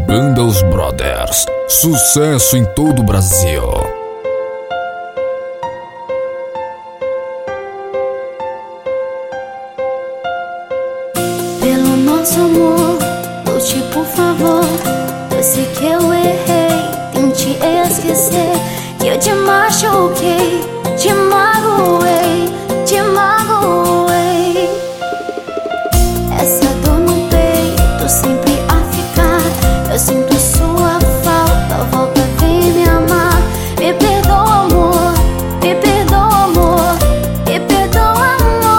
Banda Os Brothers, sucesso em todo o Brasil. Pelo nosso amor, lute por favor. Eu sei que eu errei, tente esquecer que eu te machuquei, te magoei, te magoei. Essa dor no peito sempre a ficar. Eu sinto sua falta, volta, vem me amar. Me perdoa, amor, me perdoa, amor, me perdoa,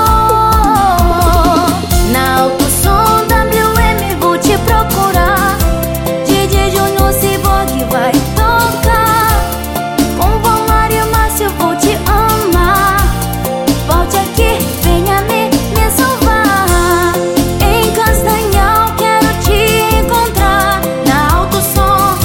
amor. Na Alto Som WM vou te procurar. DJ Júnior Cyborg vai tocar. Com Valmar e Márcio vou te amar. Volte aqui, venha me salvar. Em Castanhal quero te encontrar. Na Alto Som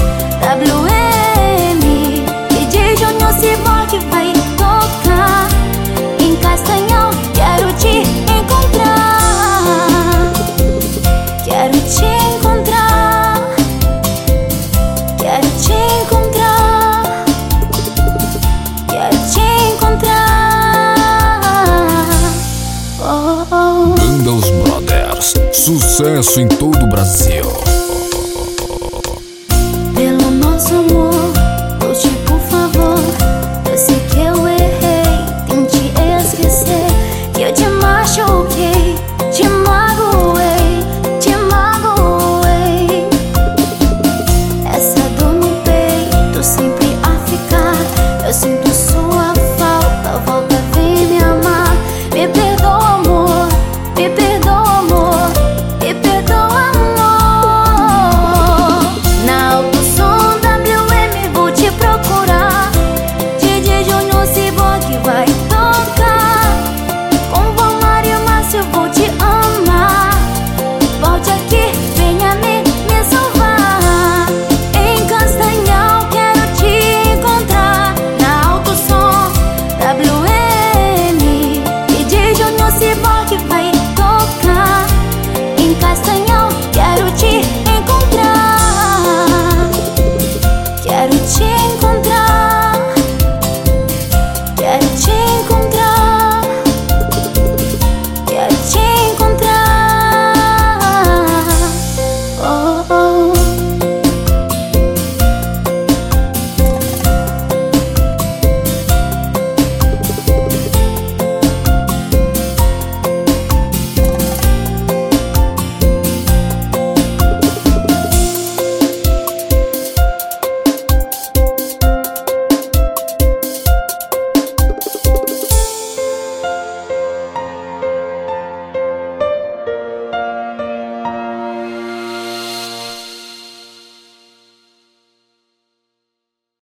WM, DJ Júnior Cyborg vai tocar. Em Castanhal quero te encontrar. Quero te encontrar. Quero te encontrar. Quero te encontrar. Oh, oh. Banda Os Brothers, sucesso em todo o Brasil.